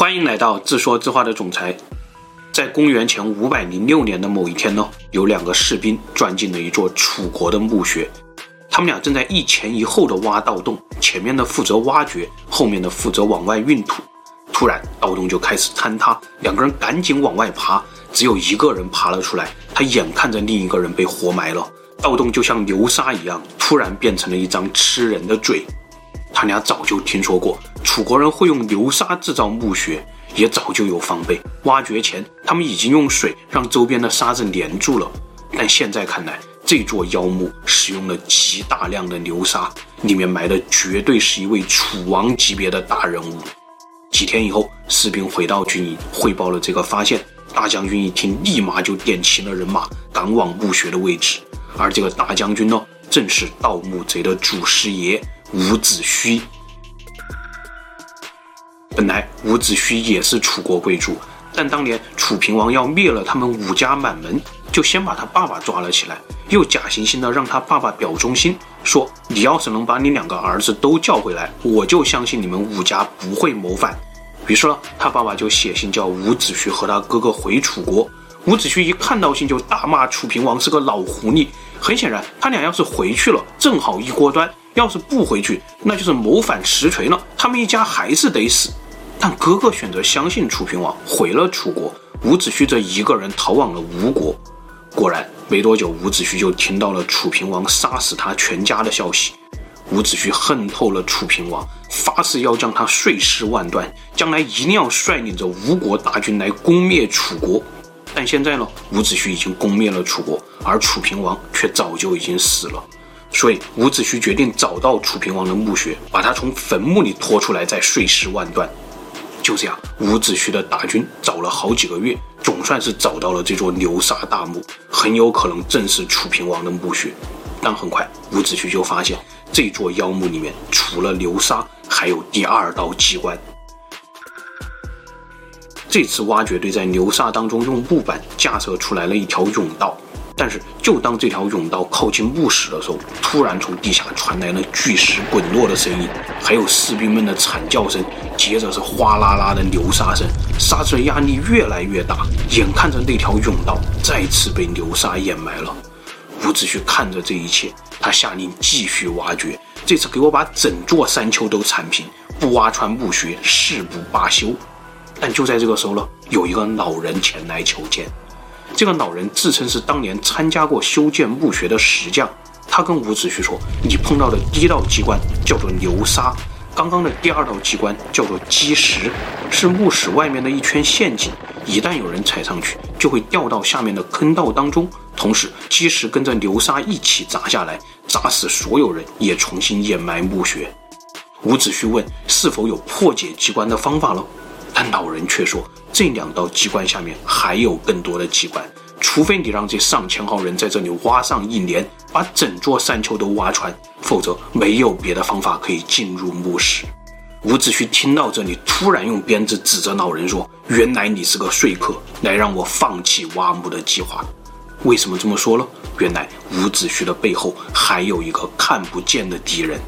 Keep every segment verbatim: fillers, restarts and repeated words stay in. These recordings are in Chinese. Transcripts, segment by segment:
欢迎来到自说自话的总裁。在公元前五百零六年的某一天呢，有两个士兵钻进了一座楚国的墓穴，他们俩正在一前一后的挖盗洞，前面的负责挖掘，后面的负责往外运土。突然盗洞就开始坍塌，两个人赶紧往外爬，只有一个人爬了出来，他眼看着另一个人被活埋了。盗洞就像流沙一样，突然变成了一张吃人的嘴。他俩早就听说过楚国人会用流沙制造墓穴，也早就有防备。挖掘前他们已经用水让周边的沙子连住了，但现在看来这座妖墓使用了极大量的流沙，里面埋的绝对是一位楚王级别的大人物。几天以后，士兵回到军营汇报了这个发现，大将军一听立马就点齐了人马赶往墓穴的位置。而这个大将军呢，正是盗墓贼的祖师爷伍子胥。本来伍子胥也是楚国贵族，但当年楚平王要灭了他们伍家满门，就先把他爸爸抓了起来，又假惺惺的让他爸爸表忠心，说你要是能把你两个儿子都叫回来，我就相信你们伍家不会谋反。于是呢，他爸爸就写信叫伍子胥和他哥哥回楚国。伍子胥一看到信就大骂楚平王是个老狐狸。很显然他俩要是回去了正好一锅端，要是不回去那就是谋反实锤了，他们一家还是得死。但哥哥选择相信楚平王，回了楚国，伍子胥这一个人逃往了吴国。果然没多久，伍子胥就听到了楚平王杀死他全家的消息。伍子胥恨透了楚平王，发誓要将他碎尸万段，将来一定要率领着吴国大军来攻灭楚国。但现在呢，伍子胥已经攻灭了楚国，而楚平王却早就已经死了。所以伍子胥决定找到楚平王的墓穴，把他从坟墓里拖出来，再碎尸万段。就这样，伍子胥的大军找了好几个月，总算是找到了这座流沙大墓，很有可能正是楚平王的墓穴。但很快伍子胥就发现，这座妖墓里面除了流沙，还有第二道机关。这次挖掘队在流沙当中用木板架设出来了一条甬道，但是就当这条甬道靠近墓室的时候，突然从地下传来了巨石滚落的声音，还有士兵们的惨叫声，接着是哗啦啦的流沙声，沙子的压力越来越大，眼看着那条甬道再次被流沙掩埋了。伍子胥看着这一切，他下令继续挖掘，这次给我把整座山丘都铲平，不挖穿墓穴誓不罢休。但就在这个时候呢，有一个老人前来求见。这个老人自称是当年参加过修建墓穴的石匠，他跟伍子胥说，你碰到的第一道机关叫做流沙，刚刚的第二道机关叫做基石，是墓室外面的一圈陷阱，一旦有人踩上去就会掉到下面的坑道当中，同时基石跟着流沙一起砸下来，砸死所有人，也重新掩埋墓穴。伍子胥问是否有破解机关的方法了，但老人却说，这两道机关下面还有更多的机关，除非你让这上千号人在这里挖上一年，把整座山丘都挖穿，否则没有别的方法可以进入墓室。伍子胥听到这里，突然用鞭子指着老人说，原来你是个说客，来让我放弃挖墓的计划。为什么这么说呢？原来伍子胥的背后还有一个看不见的敌人。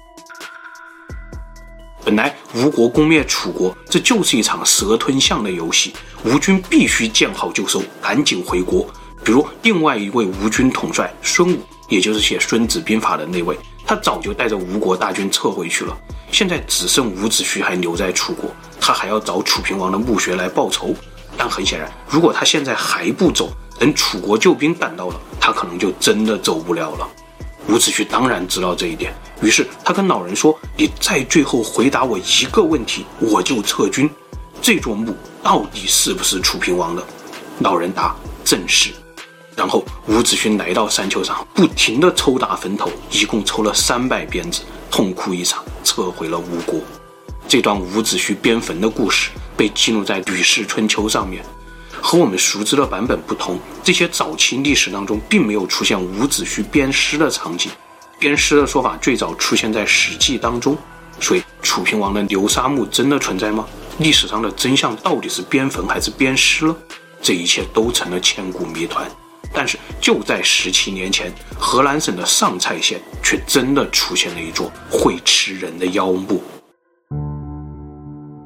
本来吴国攻灭楚国，这就是一场蛇吞象的游戏，吴军必须见好就收，赶紧回国。比如另外一位吴军统帅孙武，也就是写《孙子兵法》的那位，他早就带着吴国大军撤回去了，现在只剩伍子胥还留在楚国，他还要找楚平王的墓穴来报仇。但很显然，如果他现在还不走，等楚国救兵赶到了，他可能就真的走不了了。伍子胥当然知道这一点，于是他跟老人说，你再最后回答我一个问题，我就撤军。这座墓到底是不是楚平王的？老人答，正是。然后伍子胥来到山丘上，不停地抽打坟头，一共抽了三百鞭子，痛哭一场，撤回了吴国。这段伍子胥鞭坟的故事被记录在《吕氏春秋》上面。和我们熟知的版本不同，这些早期历史当中并没有出现伍子胥鞭尸的场景，鞭尸的说法最早出现在《史记》当中。所以楚平王的流沙墓真的存在吗？历史上的真相到底是鞭坟还是鞭尸了？这一切都成了千古谜团。但是就在十七年前，河南省的上蔡县却真的出现了一座会吃人的妖墓。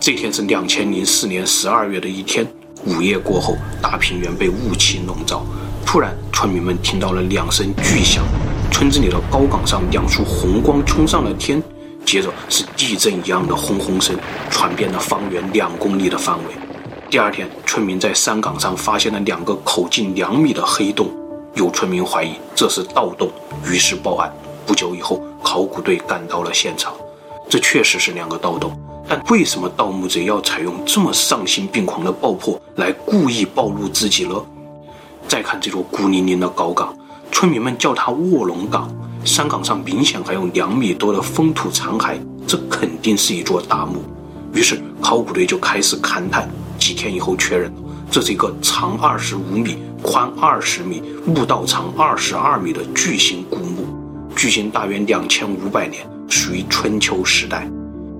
这天是两千零四年十二月的一天，午夜过后，大平原被雾气笼罩。突然，村民们听到了两声巨响，村子里的高岗上两束红光冲上了天，接着是地震一样的轰轰声，传遍了方圆两公里的范围。第二天，村民在山岗上发现了两个口径两米的黑洞，有村民怀疑这是盗洞，于是报案。不久以后，考古队赶到了现场，这确实是两个盗洞，但为什么盗墓贼要采用这么丧心病狂的爆破来故意暴露自己呢？再看这座孤零零的高岗，村民们叫它卧龙岗，山岗上明显还有两米多的封土残骸，这肯定是一座大墓。于是考古队就开始勘探，几天以后确认了，这是一个长二十五米、宽二十米、墓道长二十二米的巨型古墓，距今大约两千五百年，属于春秋时代。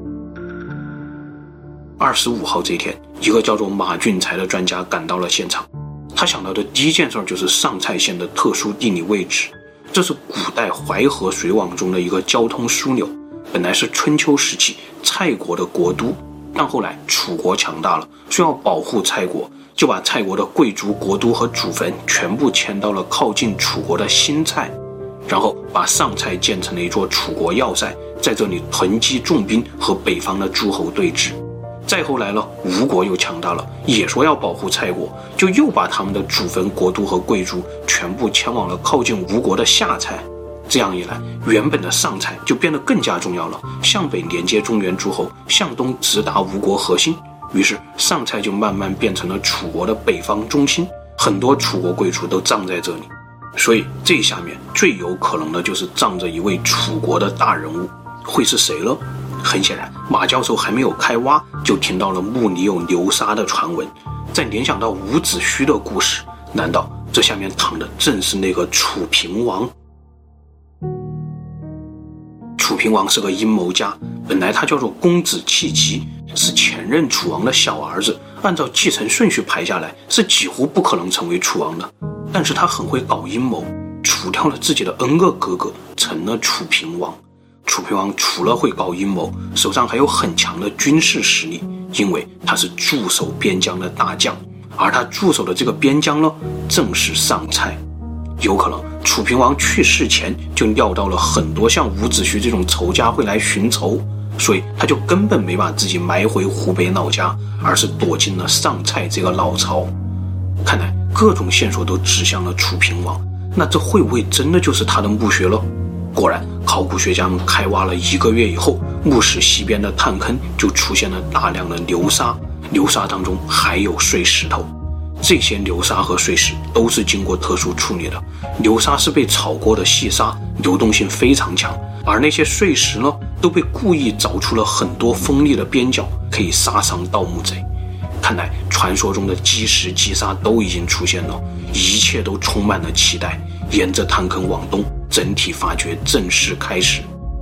二十五号这天，一个叫做马俊才的专家赶到了现场。他想到的第一件事就是上蔡县的特殊地理位置，这是古代淮河水网中的一个交通枢纽，本来是春秋时期蔡国的国都，但后来楚国强大了，需要保护蔡国，就把蔡国的贵族国都和祖坟全部迁到了靠近楚国的新蔡，然后把上蔡建成了一座楚国要塞，在这里囤积重兵和北方的诸侯对峙。再后来了，吴国又强大了，也说要保护蔡国，就又把他们的祖坟、国都和贵族全部迁往了靠近吴国的下蔡。这样一来，原本的上蔡就变得更加重要了，向北连接中原诸侯，向东直达吴国核心。于是上蔡就慢慢变成了楚国的北方中心，很多楚国贵族都葬在这里。所以这下面最有可能的就是葬着一位楚国的大人物，会是谁呢？很显然，马教授还没有开挖，就听到了墓里有流沙的传闻。再联想到伍子胥的故事，难道这下面躺的正是那个楚平王？楚平王是个阴谋家，本来他叫做公子弃疾，是前任楚王的小儿子，按照继承顺序排下来，是几乎不可能成为楚王的。但是他很会搞阴谋，除掉了自己的 N 个哥哥，成了楚平王。楚平王除了会搞阴谋，手上还有很强的军事实力，因为他是驻守边疆的大将，而他驻守的这个边疆呢，正是上蔡。有可能楚平王去世前就料到了很多像伍子胥这种仇家会来寻仇，所以他就根本没把自己埋回湖北老家，而是躲进了上蔡这个老巢。看来各种线索都指向了楚平王，那这会不会真的就是他的墓穴了？果然，考古学家们开挖了一个月以后，墓室西边的探坑就出现了大量的流沙，流沙当中还有碎石头。这些流沙和碎石都是经过特殊处理的，流沙是被炒过的细沙，流动性非常强，而那些碎石呢，都被故意凿出了很多锋利的边角，可以杀伤盗墓贼。看来传说中的积石积沙都已经出现了，一切都充满了期待。沿着探坑往东，整体发掘正式开始。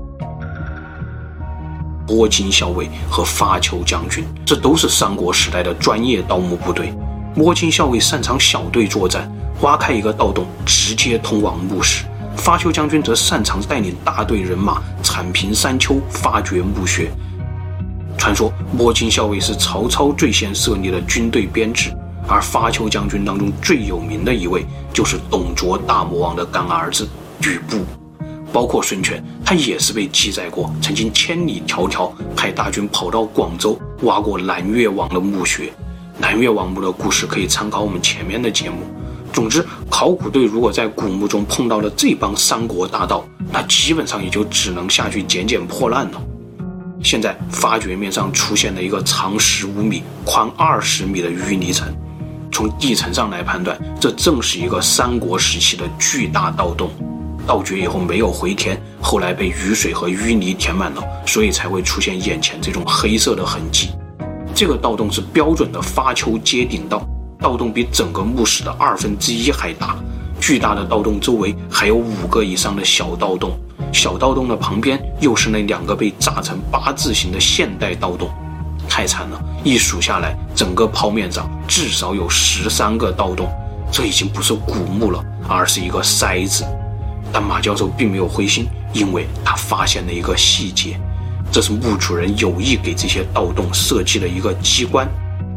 波金校尉和发丘将军，这都是三国时代的专业盗墓部队。摸金校尉擅长小队作战，挖开一个盗洞直接通往墓室；发丘将军则擅长带领大队人马铲平山丘，发掘墓穴。传说摸金校尉是曹操最先设立的军队编制，而发丘将军当中最有名的一位就是董卓大魔王的干儿子吕布。包括孙权，他也是被记载过曾经千里迢迢派大军跑到广州挖过南越王的墓穴。南越王墓的故事可以参考我们前面的节目。总之，考古队如果在古墓中碰到了这帮三国大盗，那基本上也就只能下去捡捡破烂了。现在发掘面上出现了一个长十五米、宽二十米的淤泥层，从地层上来判断，这正是一个三国时期的巨大盗洞。盗掘以后没有回填，后来被雨水和淤泥填满了，所以才会出现眼前这种黑色的痕迹。这个盗洞是标准的发丘接顶盗，盗洞比整个墓室的二分之一还大。巨大的盗洞周围还有五个以上的小盗洞，小盗洞的旁边又是那两个被炸成八字形的现代盗洞。太惨了，一数下来，整个剖面上至少有十三个盗洞，这已经不是古墓了，而是一个筛子。但马教授并没有灰心，因为他发现了一个细节， 这是墓主人有意给这些盗洞设计的一个机关。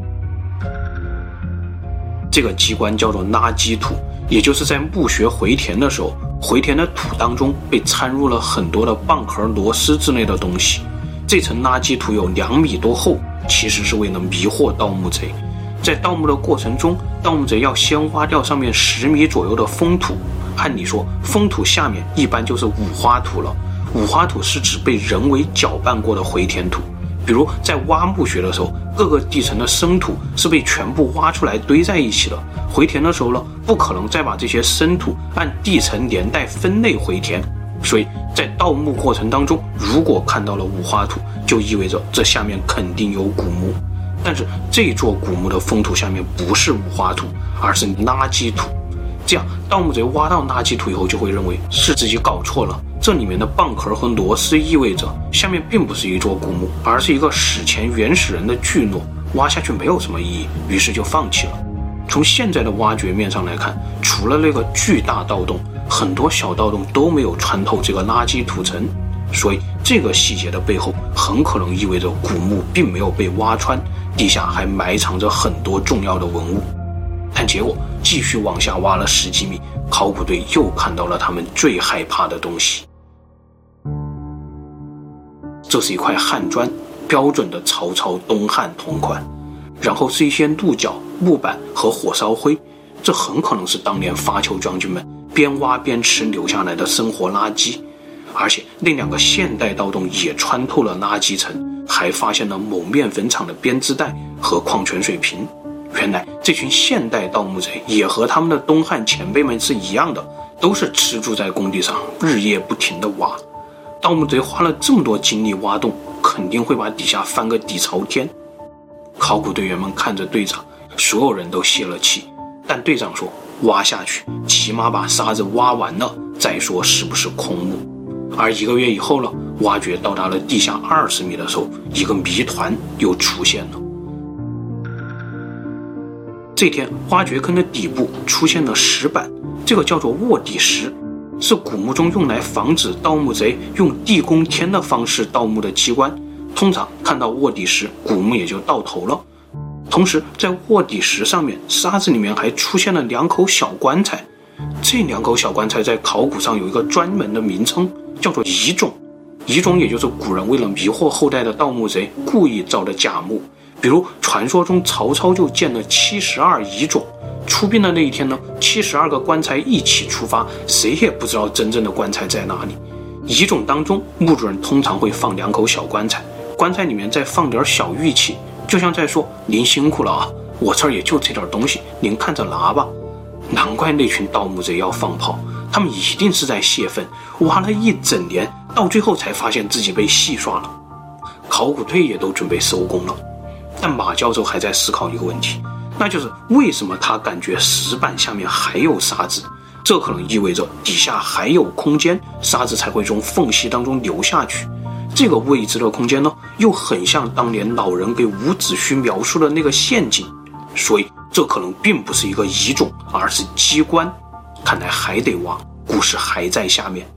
这个机关叫做垃圾土，也就是在墓穴回填的时候，回填的土当中被掺入了很多的蚌壳、螺丝之类的东西。这层垃圾土有两米多厚，其实是为了迷惑盗墓贼。在盗墓的过程中，盗墓贼要先挖掉上面十米左右的封土。按理说，封土下面一般就是五花土了。五花土是指被人为搅拌过的回填土，比如在挖墓穴的时候，各个地层的生土是被全部挖出来堆在一起的。回填的时候呢，不可能再把这些生土按地层连带分类回填，所以在盗墓过程当中，如果看到了五花土，就意味着这下面肯定有古墓。但是这座古墓的封土下面不是五花土，而是垃圾土。这样盗墓贼挖到垃圾土以后，就会认为是自己搞错了，这里面的蚌壳和螺丝意味着下面并不是一座古墓，而是一个史前原始人的聚落，挖下去没有什么意义，于是就放弃了。从现在的挖掘面上来看，除了那个巨大盗洞，很多小盗洞都没有穿透这个垃圾土层，所以这个细节的背后很可能意味着古墓并没有被挖穿，地下还埋藏着很多重要的文物。但结果继续往下挖了十几米，考古队又看到了他们最害怕的东西。这是一块汉砖，标准的曹操东汉铜款，然后是一些鹿角、木板和火烧灰，这很可能是当年伐酋将军们边挖边吃留下来的生活垃圾。而且那两个现代盗洞也穿透了垃圾层，还发现了某面粉厂的编织袋和矿泉水瓶。原来这群现代盗墓贼也和他们的东汉前辈们是一样的，都是吃住在工地上，日夜不停地挖。盗墓贼花了这么多精力挖洞，肯定会把底下翻个底朝天。考古队员们看着队长，所有人都泄了气，但队长说，挖下去起码把沙子挖完了再说是不是空墓。而一个月以后了，挖掘到达了地下二十米的时候，一个谜团又出现了。这天，挖掘坑的底部出现了石板，这个叫做卧底石，是古墓中用来防止盗墓贼用地宫天的方式盗墓的机关。通常看到卧底石，古墓也就到头了。同时，在卧底石上面，沙子里面还出现了两口小棺材。这两口小棺材在考古上有一个专门的名称，叫做遗冢。遗冢也就是古人为了迷惑后代的盗墓贼故意造的假墓。比如传说中曹操就建了七十二遗冢，出殡的那一天呢，七十二个棺材一起出发，谁也不知道真正的棺材在哪里。遗冢当中，墓主人通常会放两口小棺材，棺材里面再放点小玉器，就像在说，您辛苦了啊，我这儿也就这点东西，您看着拿吧。难怪那群盗墓贼要放炮，他们一定是在泄愤，挖了一整年，到最后才发现自己被戏耍了。考古队也都准备收工了，但马教授还在思考一个问题，那就是为什么他感觉石板下面还有沙子？这可能意味着底下还有空间，沙子才会从缝隙当中流下去。这个未知的空间呢，又很像当年老人给伍子胥描述的那个陷阱，所以这可能并不是一个遗冢，而是机关。看来还得挖，故事还在下面。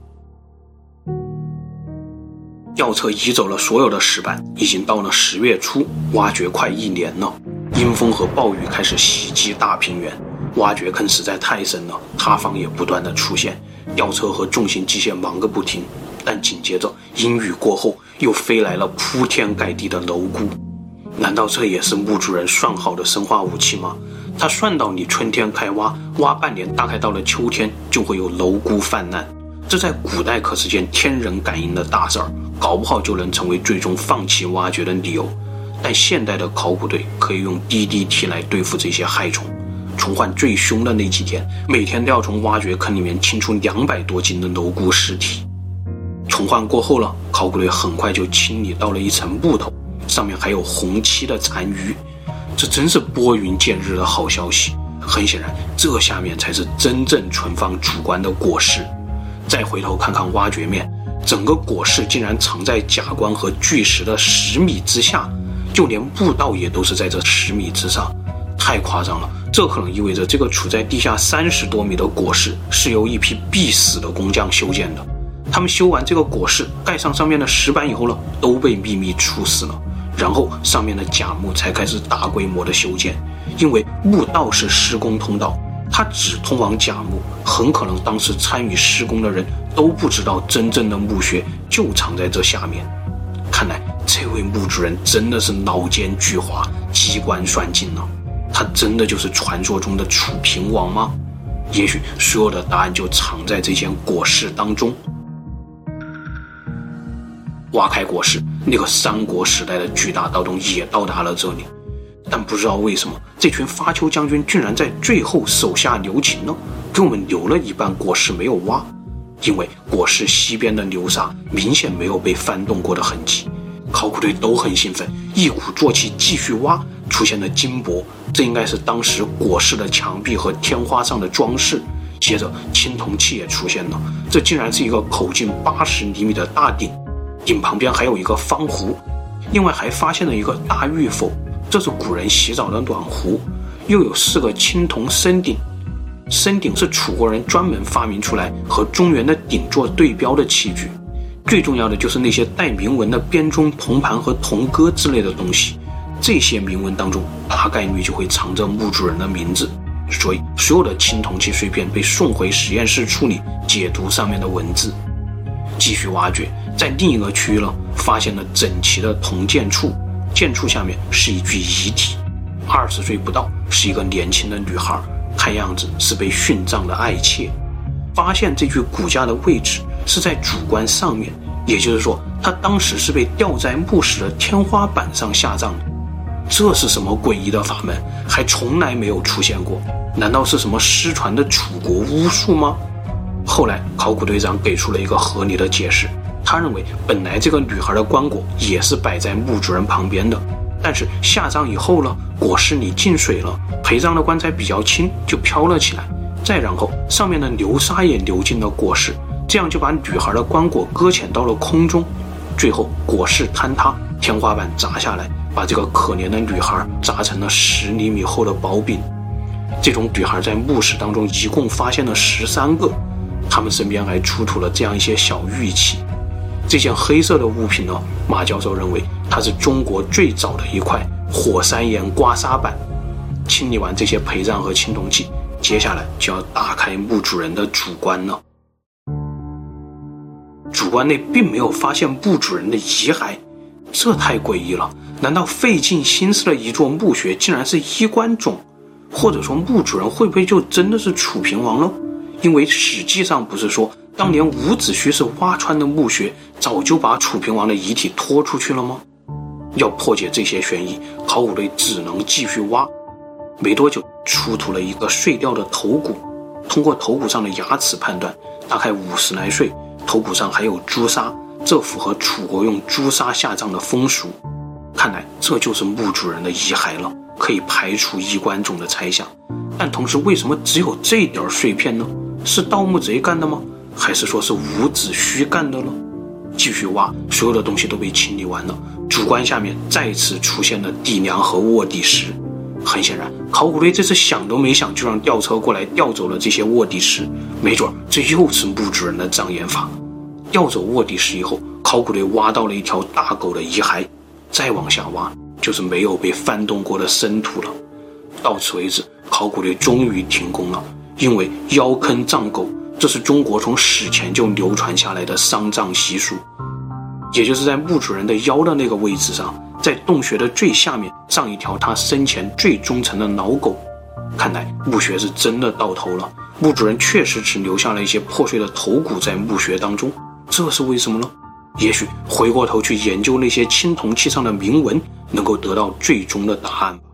吊车移走了所有的石板，已经到了十月初，挖掘快一年了。阴风和暴雨开始袭击大平原，挖掘坑实在太深了，塌方也不断的出现，吊车和重型机械忙个不停。但紧接着阴雨过后，又飞来了铺天盖地的蝼蛄。难道这也是墓主人算好的生化武器吗？他算到你春天开挖，挖半年，大概到了秋天就会有蝼蛄泛滥。这在古代可是件天人感应的大事儿，搞不好就能成为最终放弃挖掘的理由。但现代的考古队可以用 D D T 来对付这些害虫。虫患最凶的那几天，每天都要从挖掘坑里面清出两百多斤的蝼蛄尸体。虫患过后了，考古队很快就清理到了一层木头，上面还有红漆的残余。这真是拨云见日的好消息。很显然，这下面才是真正存放主棺的椁室。再回头看看挖掘面，整个椁室竟然藏在假棺和巨石的十米之下，就连墓道也都是在这十米之上，太夸张了。这可能意味着这个处在地下三十多米的椁室是由一批必死的工匠修建的。 他们修完这个椁室，盖上上面的石板以后呢，都被秘密处死了。然后上面的假墓才开始大规模的修建，因为墓道是施工通道，它只通往假墓，很可能当时参与施工的人都不知道真正的墓穴就藏在这下面。看来这位墓主人真的是脑间巨猾，机关算尽了。他真的就是传说中的楚平王吗？也许所有的答案就藏在这间椁室当中。挖开椁室，那个三国时代的巨大盗洞也到达了这里，但不知道为什么这群发丘将军竟然在最后手下留情了，给我们留了一半椁室没有挖。因为椁室西边的流沙明显没有被翻动过的痕迹，考古队都很兴奋，一鼓作气继续挖。出现了金箔，这应该是当时椁室的墙壁和天花上的装饰。接着青铜器也出现了，这竟然是一个口径八十厘米的大鼎，鼎旁边还有一个方壶。另外还发现了一个大玉否，这是古人洗澡的暖壶。又有四个青铜深鼎，深鼎是楚国人专门发明出来和中原的鼎做对标的器具。最重要的就是那些带铭文的编钟、铜盘和铜戈之类的东西，这些铭文当中大概率就会藏着墓主人的名字，所以所有的青铜器碎片被送回实验室处理，解读上面的文字。继续挖掘，在另一个区域呢，发现了整齐的铜剑簇，剑簇下面是一具遗体，二十岁不到，是一个年轻的女孩，看样子是被殉葬的爱妾。发现这具骨架的位置是在主棺上面，也就是说她当时是被吊在墓室的天花板上下葬的。这是什么诡异的法门，还从来没有出现过？难道是什么失传的楚国巫术吗？后来考古队长给出了一个合理的解释，他认为本来这个女孩的棺椁也是摆在墓主人旁边的，但是下葬以后呢，椁室里进水了，陪葬的棺材比较轻，就飘了起来，再然后上面的流沙也流进了椁室，这样就把女孩的棺椁搁浅到了空中，最后椁室坍塌，天花板砸下来，把这个可怜的女孩砸成了十厘米厚的薄饼。这种女孩在墓室当中一共发现了十三个，他们身边还出土了这样一些小玉器。这件黑色的物品呢，马教授认为它是中国最早的一块火山岩刮痧板。清理完这些陪葬和青铜器，接下来就要打开墓主人的主棺了。主棺内并没有发现墓主人的遗骸，这太诡异了，难道费尽心思的一座墓穴竟然是衣冠冢？或者说墓主人会不会就真的是楚平王了？因为史记上不是说当年伍子胥是挖穿的墓穴，早就把楚平王的遗体拖出去了吗？要破解这些悬疑，考古队只能继续挖。没多久出土了一个碎掉的头骨，通过头骨上的牙齿判断，大概五十来岁，头骨上还有朱砂，这符合楚国用朱砂下葬的风俗。看来这就是墓主人的遗骸了，可以排除衣冠冢的猜想。但同时为什么只有这点碎片呢？是盗墓贼干的吗？还是说是伍子胥干的呢？继续挖，所有的东西都被清理完了，主棺下面再次出现了地梁和卧底石。很显然，考古队这次想都没想就让吊车过来吊走了这些卧底石，没准这又是墓主人的障眼法。吊走卧底石以后，考古队挖到了一条大狗的遗骸，再往下挖就是没有被翻动过的深土了。到此为止，考古队终于停工了，因为腰坑葬狗，这是中国从史前就流传下来的丧葬习俗，也就是在墓主人的腰的那个位置上，在洞穴的最下面葬一条他生前最忠诚的老狗。看来墓穴是真的到头了，墓主人确实只留下了一些破碎的头骨在墓穴当中，这是为什么呢？也许回过头去研究那些青铜器上的铭文，能够得到最终的答案吧。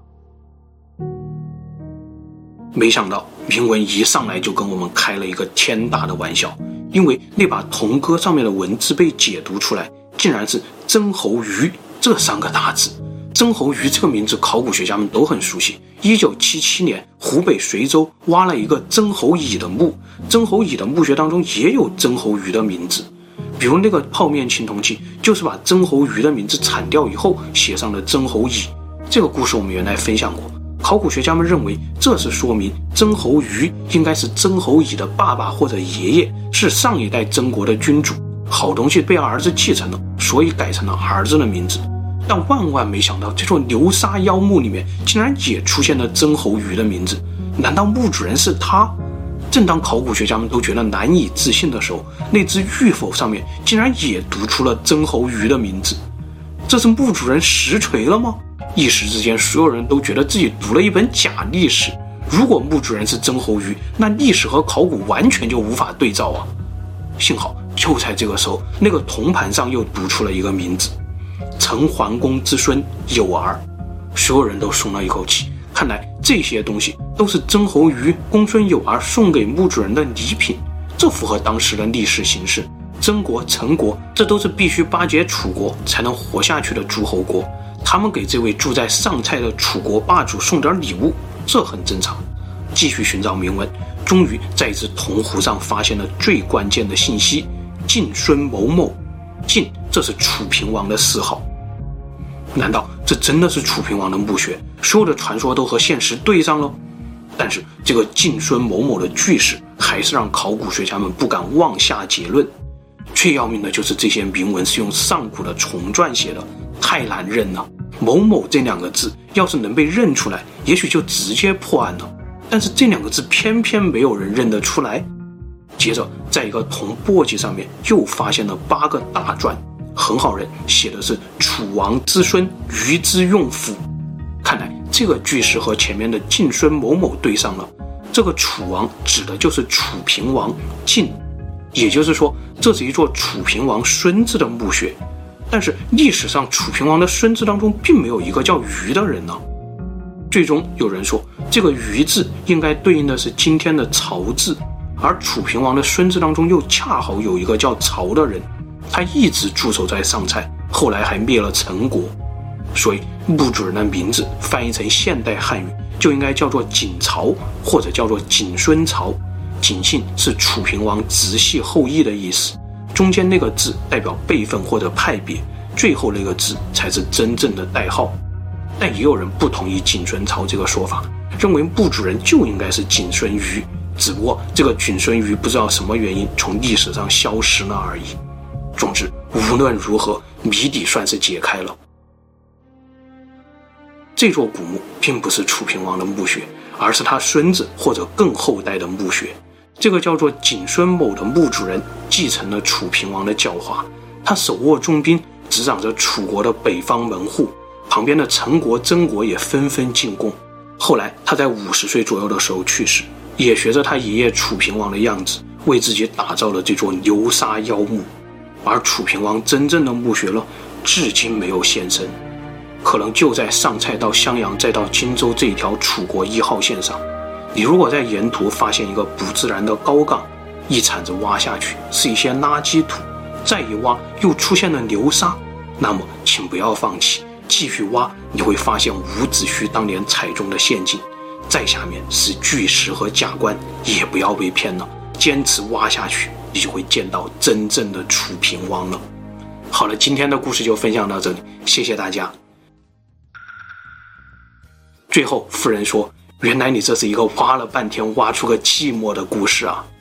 没想到铭文一上来就跟我们开了一个天大的玩笑，因为那把铜戈上面的文字被解读出来，竟然是曾侯乙这三个大字。曾侯乙这个名字考古学家们都很熟悉，一九七七年湖北随州挖了一个曾侯乙的墓，曾侯乙的墓穴当中也有曾侯乙的名字。比如那个泡面青铜器，就是把曾侯乙的名字铲掉以后写上了曾侯乙。这个故事我们原来分享过，考古学家们认为这是说明曾侯乙应该是曾侯乙的爸爸或者爷爷，是上一代曾国的君主， 好东西被儿子继承了，所以改成了儿子的名字。但万万没想到，这座流沙妖墓里面竟然也出现了曾侯乙的名字。难道墓主人是他？正当考古学家们都觉得难以置信的时候，那只玉否上面竟然也读出了曾侯乙的名字。这是墓主人实锤了吗？一时之间，所有人都觉得自己读了一本假历史。如果墓主人是曾侯乙，那历史和考古完全就无法对照啊！幸好就在这个时候，那个铜盘上又读出了一个名字：陈桓公之孙有儿。所有人都松了一口气，看来这些东西都是曾侯乙公孙有儿送给墓主人的礼品，这符合当时的历史形势。曾国、陈国，这都是必须巴结楚国才能活下去的诸侯国，他们给这位住在上蔡的楚国霸主送点礼物，这很正常。继续寻找铭文，终于在一只铜壶上发现了最关键的信息：晋孙某某。晋，这是楚平王的谥号。难道这真的是楚平王的墓穴？所有的传说都和现实对上了？但是这个晋孙某某的句式还是让考古学家们不敢妄下结论。最要命的就是这些铭文是用上古的重篆写的，太难认了。某某这两个字要是能被认出来，也许就直接破案了。但是这两个字偏偏没有人认得出来。接着在一个铜簸箕上面又发现了八个大篆，很好认，写的是楚王之孙于之用府。看来这个句式和前面的晋孙某某对上了，这个楚王指的就是楚平王晋，也就是说这是一座楚平王孙子的墓穴。但是历史上楚平王的孙子当中并没有一个叫于的人呢、啊。最终有人说，这个于字应该对应的是今天的曹字，而楚平王的孙子当中又恰好有一个叫曹的人，他一直驻守在上蔡，后来还灭了陈国，所以墓主人的名字翻译成现代汉语就应该叫做景曹，或者叫做景孙曹。景姓是楚平王直系后裔的意思，中间那个字代表辈分或者派别，最后那个字才是真正的代号。但也有人不同意景孙曹这个说法，认为墓主人就应该是景孙于，只不过这个景孙于不知道什么原因从历史上消失了而已。总之无论如何，谜底算是解开了。这座古墓并不是楚平王的墓穴，而是他孙子或者更后代的墓穴。这个叫做景孙某的墓主人继承了楚平王的教化，他手握重兵，执掌着楚国的北方门户，旁边的陈国、曾国也纷纷进贡。后来他在五十岁左右的时候去世，也学着他爷爷楚平王的样子，为自己打造了这座流沙妖墓。而楚平王真正的墓穴了，至今没有现身，可能就在上蔡到襄阳再到荆州这一条楚国一号线上。你如果在沿途发现一个不自然的高岗，一铲子挖下去是一些垃圾土，再一挖又出现了流沙，那么请不要放弃，继续挖，你会发现伍子胥当年踩中的陷阱。再下面是巨石和甲棺，也不要被骗了，坚持挖下去，你就会见到真正的楚平王了。好了，今天的故事就分享到这里，谢谢大家。最后夫人说，原来你这是一个挖了半天挖出个寂寞的故事啊。